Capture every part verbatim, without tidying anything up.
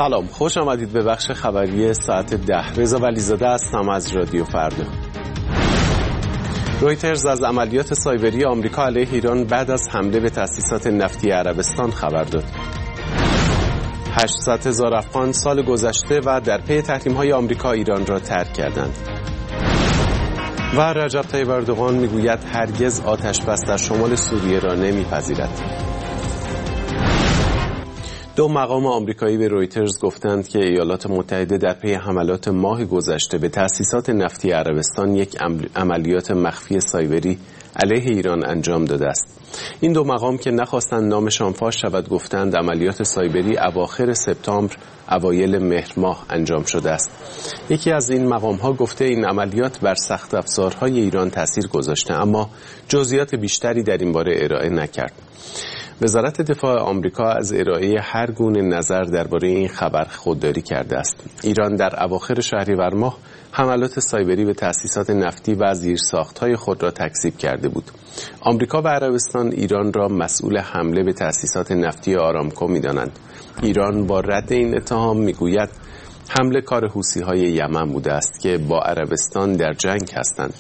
سلام، خوش آمدید به بخش خبری ساعت ده. رضا ولیزاده هستم از رادیو فردا. رویترز از عملیات سایبری آمریکا علیه ایران بعد از حمله به تأسیسات نفتی عربستان خبر داد. هشتصد هزار افغان سال گذشته و در پی تحریم‌های آمریکا ایران را ترک کردند. و رجب طیب اردوغان میگوید هرگز آتش‌بس در شمال سوریه را نمیپذیرد. دو مقام آمریکایی به رویترز گفتند که ایالات متحده در پی حملات ماه گذشته به تأسیسات نفتی عربستان یک عملیات مخفی سایبری علیه ایران انجام داده است. این دو مقام که نخواستند نامشان فاش شود گفتند عملیات سایبری اواخر سپتامبر اوایل مهر ماه انجام شده است. یکی از این مقام ها گفته این عملیات بر سخت افزارهای ایران تاثیر گذاشته، اما جزئیات بیشتری در این باره ارائه نکرد. وزارت دفاع آمریکا از ارائه هر گونه نظر درباره این خبر خودداری کرده است. ایران در اواخر شهریور ماه حملات سایبری به تأسیسات نفتی و زیرساخت‌های خود را تکذیب کرده بود. آمریکا و عربستان ایران را مسئول حمله به تأسیسات نفتی آرامکو می‌دانند. ایران با رد این اتهام می‌گوید حمله کار حوثی‌های یمن بوده است که با عربستان در جنگ هستند.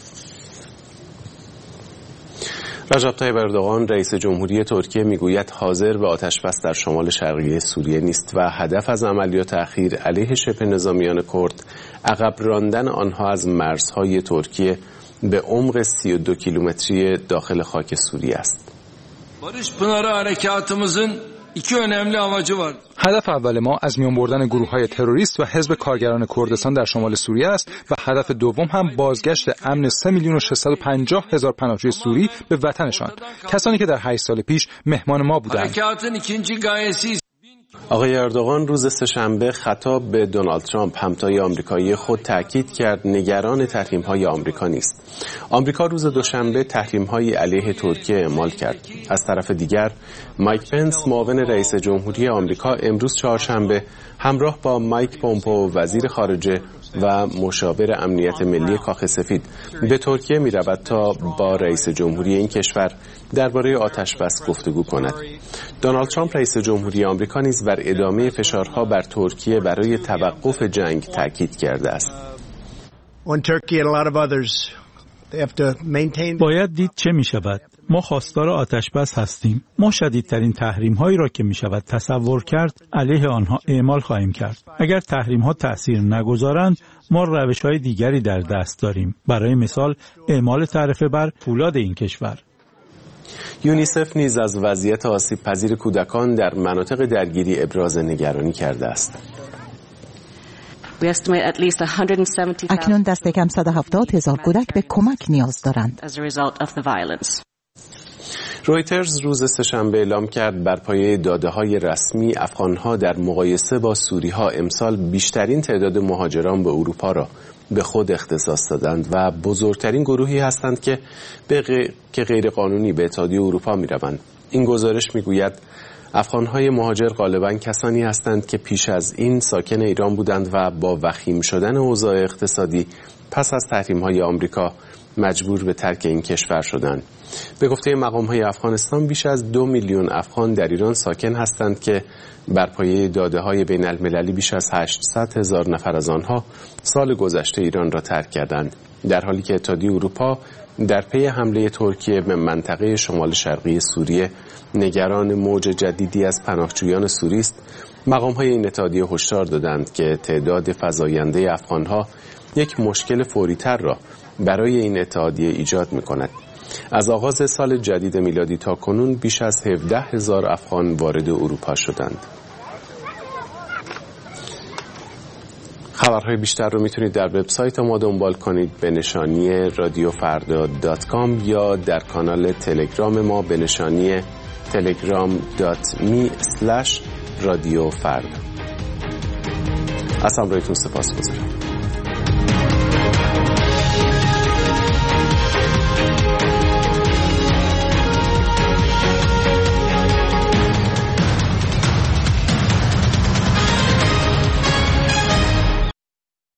رجب طیب اردوغان رئیس جمهوری ترکیه میگوید حاضر به آتش‌بس در شمال شرقی سوریه نیست و هدف از عملیات اخیر علیه شبه نظامیان کرد عقب راندن آنها از مرزهای ترکیه به عمق سی و دو کیلومتری داخل خاک سوریه است. Barış Pınarı harekatımızın iki önemli amacı var. هدف اول ما از میان بردن گروه‌های تروریست و حزب کارگران کردستان در شمال سوریه است و هدف دوم هم بازگشت امن سه میلیون و ششصد و پنجاه هزار پناهجوی سوری به وطنشان، کسانی که در هشت سال پیش مهمان ما بودند. آقای اردوغان روز سه‌شنبه خطاب به دونالد ترامپ همتای آمریکایی خود تاکید کرد نگران تحریم‌های آمریکا نیست. آمریکا روز دوشنبه تحریم‌های علیه ترکیه اعمال کرد. از طرف دیگر مایک پنس معاون رئیس جمهوری آمریکا امروز چهارشنبه همراه با مایک پومپو وزیر خارجه و مشاور امنیت ملی کاخ سفید به ترکیه می رود تا با رئیس جمهوری این کشور درباره آتش‌بس گفتگو کند. دونالد ترامپ رئیس جمهوری آمریکا نیز بر ادامه فشارها بر ترکیه برای توقف جنگ تاکید کرده است. باید دید چه می شود. ما خواستار آتش‌بس هستیم. ما شدیدترین تحریم هایی را که می شود تصور کرد علیه آنها اعمال خواهیم کرد. اگر تحریم ها تأثیر نگذارند ما روش های دیگری در دست داریم. برای مثال اعمال تعرفه بر فولاد این کشور. یونیسف نیز از وضعیت آسیب پذیر کودکان در مناطق درگیری ابراز نگرانی کرده است. اکنون دست کم صد و هفتاد هزار کودک به کمک نیاز دارند. رویترز روز سه‌شنبه اعلام کرد بر پایه داده‌های رسمی افغان‌ها در مقایسه با سوری‌ها امسال بیشترین تعداد مهاجران به اروپا را به خود اختصاص دادند و بزرگترین گروهی هستند که به غ... که غیر قانونی به اتحادیه اروپا می‌روند. این گزارش می‌گوید افغان‌های مهاجر غالباً کسانی هستند که پیش از این ساکن ایران بودند و با وخیم شدن اوضاع اقتصادی پس از تحریم‌های آمریکا مجبور به ترک این کشور شدند. به گفته مقام‌های افغانستان بیش از دو میلیون افغان در ایران ساکن هستند که بر پایه داده‌های بین‌المللی بیش از هشتصد هزار نفر از آنها سال گذشته ایران را ترک کردند، در حالی که اتحادیه اروپا در پی حمله ترکیه به منطقه شمال شرقی سوریه نگران موج جدیدی از پناهجویان سوری است. مقام‌های این اتحادیه هشدار دادند که تعداد فزاینده افغان‌ها یک مشکل فوری‌تر را برای این اتحادیه ایجاد می‌کند. از آغاز سال جدید میلادی تا کنون بیش از هفده هزار افغان وارد اروپا شدند. خبرهای بیشتر رو میتونید در وبسایت ما دنبال کنید به نشانی رادیو فردا دات کام یا در کانال تلگرام ما به نشانی تلگرام دات می اسلش رادیو فردا. از همراهیتون سپاسگزارم.